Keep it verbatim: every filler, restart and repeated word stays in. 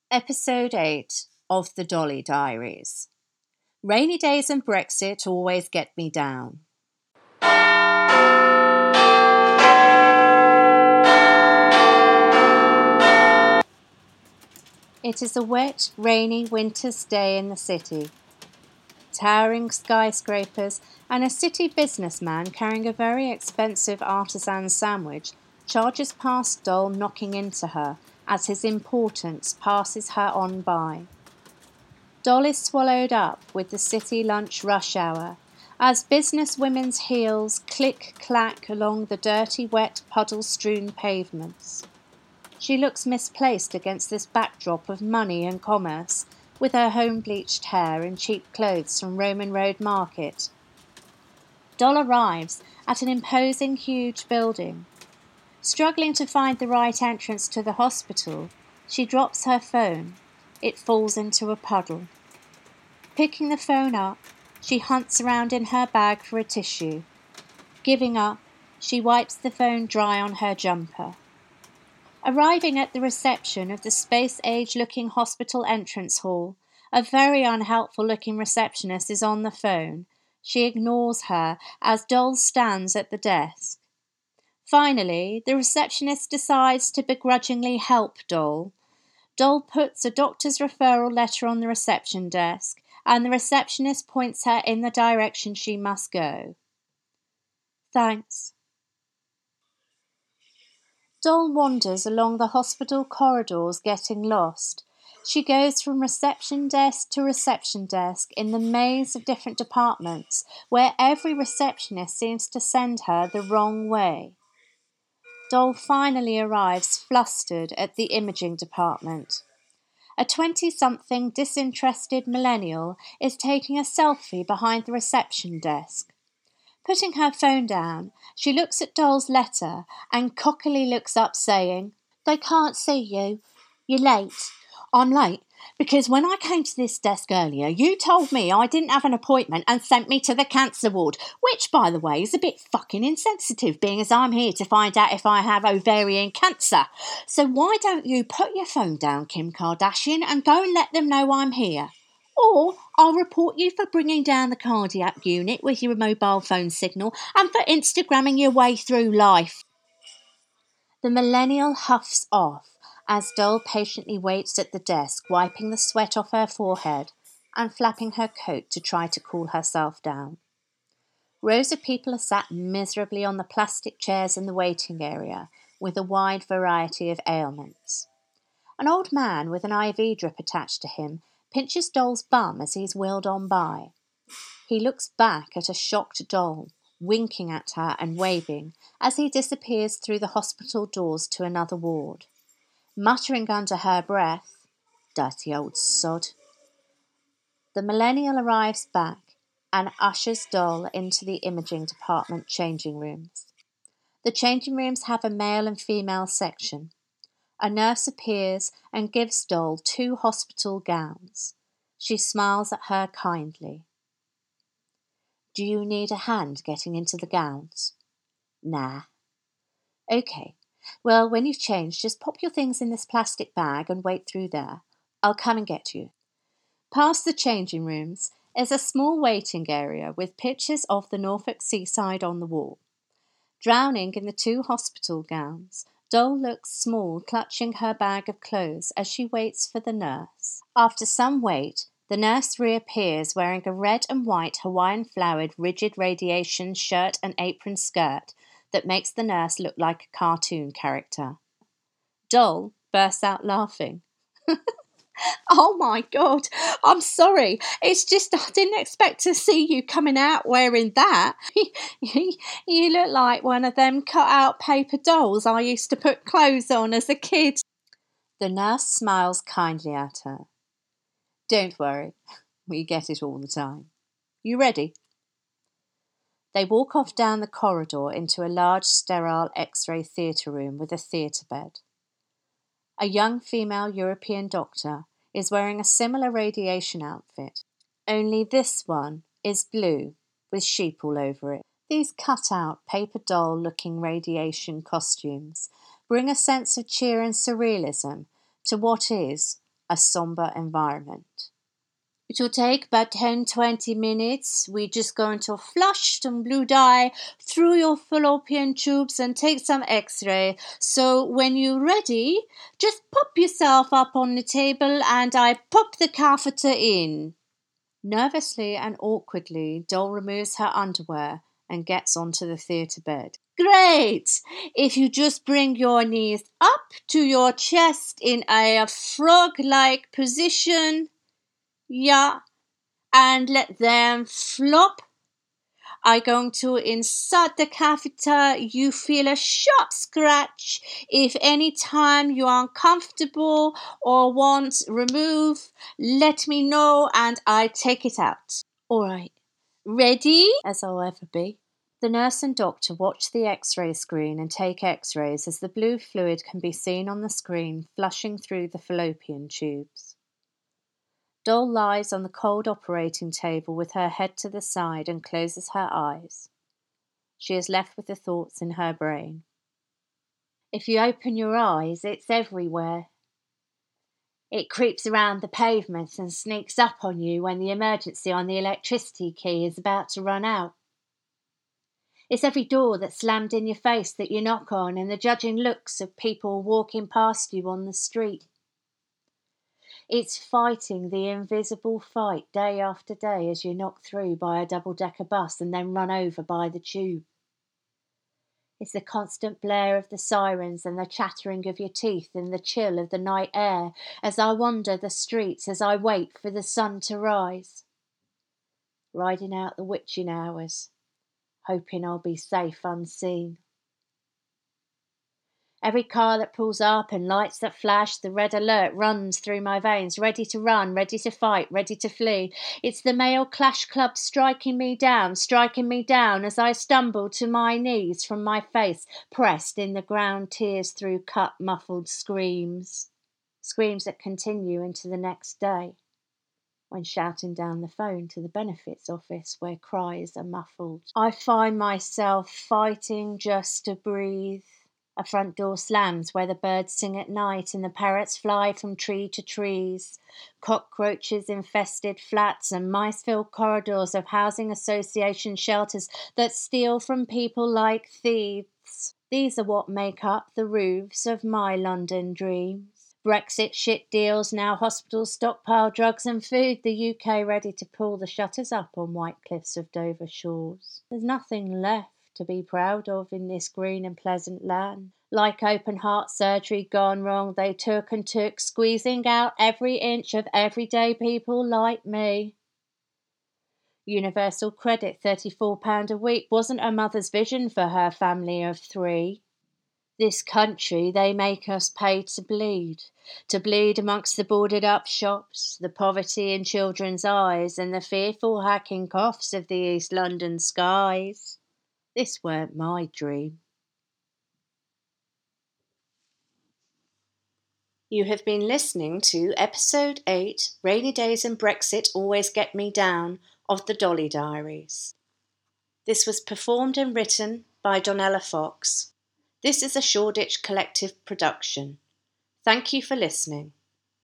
Episode eight of The Dolly Diaries. Rainy days and Brexit always get me down. It is a wet, rainy winter's day in the city. Towering skyscrapers and a city businessman carrying a very expensive artisan sandwich charges past Doll, knocking into her as his importance passes her on by. Doll is swallowed up with the city lunch rush hour as business women's heels click-clack along the dirty, wet, puddle-strewn pavements. She looks misplaced against this backdrop of money and commerce, with her home-bleached hair and cheap clothes from Roman Road Market. Doll arrives at an imposing, huge building. Struggling to find the right entrance to the hospital, she drops her phone. It falls into a puddle. Picking the phone up, she hunts around in her bag for a tissue. Giving up, she wipes the phone dry on her jumper. Arriving at the reception of the space-age-looking hospital entrance hall, a very unhelpful-looking receptionist is on the phone. She ignores her as Doll stands at the desk. Finally, the receptionist decides to begrudgingly help Doll. Doll puts a doctor's referral letter on the reception desk, and the receptionist points her in the direction she must go. Thanks. Doll wanders along the hospital corridors, getting lost. She goes from reception desk to reception desk in the maze of different departments, where every receptionist seems to send her the wrong way. Doll finally arrives flustered at the imaging department. A twenty-something disinterested millennial is taking a selfie behind the reception desk. Putting her phone down, she looks at Doll's letter and cockily looks up, saying, "They can't see you. You're late." "I'm late because when I came to this desk earlier, you told me I didn't have an appointment and sent me to the cancer ward, which, by the way, is a bit fucking insensitive, being as I'm here to find out if I have ovarian cancer. So why don't you put your phone down, Kim Kardashian, and go and let them know I'm here? Or I'll report you for bringing down the cardiac unit with your mobile phone signal and for Instagramming your way through life." The millennial huffs off as Doll patiently waits at the desk, wiping the sweat off her forehead and flapping her coat to try to cool herself down. Rows of people are sat miserably on the plastic chairs in the waiting area with a wide variety of ailments. An old man with an I V drip attached to him pinches Doll's bum as he's wheeled on by. He looks back at a shocked Doll, winking at her and waving as he disappears through the hospital doors to another ward. Muttering under her breath, "Dirty old sod." The millennial arrives back and ushers Doll into the imaging department changing rooms. The changing rooms have a male and female section. A nurse appears and gives Doll two hospital gowns. She smiles at her kindly. "Do you need a hand getting into the gowns?" "Nah." "Okay. Well, when you've changed, just pop your things in this plastic bag and wait through there. I'll come and get you." Past the changing rooms is a small waiting area with pictures of the Norfolk seaside on the wall. Drowning in the two hospital gowns, Doll looks small, clutching her bag of clothes as she waits for the nurse. After some wait, the nurse reappears wearing a red and white Hawaiian-flowered rigid radiation shirt and apron skirt that makes the nurse look like a cartoon character. Doll bursts out laughing. "Oh my God, I'm sorry. It's just I didn't expect to see you coming out wearing that. You look like one of them cut-out paper dolls I used to put clothes on as a kid." The nurse smiles kindly at her. "Don't worry, we get it all the time. You ready?" They walk off down the corridor into a large sterile X-ray theatre room with a theatre bed. A young female European doctor is wearing a similar radiation outfit, only this one is blue with sheep all over it. These cut-out, paper doll-looking radiation costumes bring a sense of cheer and surrealism to what is, a sombre environment. It will take about ten to twenty minutes. We're just going to flush some blue dye through your fallopian tubes and take some x-ray. So when you're ready, just pop yourself up on the table and I pop the catheter in. Nervously and awkwardly, Doll removes her underwear and gets onto the theatre bed. Great! If you just bring your knees up to your chest in a frog-like position. Yeah, and let them flop. I'm going to insert the catheter. You feel a sharp scratch. If any time you are uncomfortable or want remove, let me know and I take it out. All right, ready as I'll ever be. The nurse and doctor watch the x-ray screen and take x-rays as the blue fluid can be seen on the screen flushing through the fallopian tubes. Doll lies on the cold operating table with her head to the side and closes her eyes. She is left with the thoughts in her brain. If you open your eyes, it's everywhere. It creeps around the pavement and sneaks up on you when the emergency on the electricity key is about to run out. It's every door that's slammed in your face that you knock on and the judging looks of people walking past you on the street. It's fighting the invisible fight day after day as you're knocked through by a double-decker bus and then run over by the tube. It's the constant blare of the sirens and the chattering of your teeth and the chill of the night air as I wander the streets as I wait for the sun to rise. Riding out the witching hours, hoping I'll be safe unseen. Every car that pulls up and lights that flash, the red alert runs through my veins, ready to run, ready to fight, ready to flee. It's the male clash club striking me down, striking me down as I stumble to my knees from my face pressed in the ground, tears through cut, muffled screams. Screams that continue into the next day, when shouting down the phone to the benefits office where cries are muffled. I find myself fighting just to breathe. A front door slams where the birds sing at night and the parrots fly from tree to trees. Cockroaches infested flats and mice-filled corridors of housing association shelters that steal from people like thieves. These are what make up the roofs of my London dreams. Brexit shit deals, now hospitals stockpile drugs and food, the U K ready to pull the shutters up on white cliffs of Dover shores. There's nothing left to be proud of in this green and pleasant land. Like open heart surgery gone wrong, they took and took, squeezing out every inch of everyday people like me. Universal credit, thirty-four pounds a week, wasn't a mother's vision for her family of three. This country, they make us pay to bleed, to bleed amongst the boarded up shops, the poverty in children's eyes and the fearful hacking coughs of the East London skies. This weren't my dream. You have been listening to Episode eight, Rainy Days and Brexit Always Get Me Down, of the Dolly Diaries. This was performed and written by Donella Fox. This is a Shoreditch Collective production. Thank you for listening.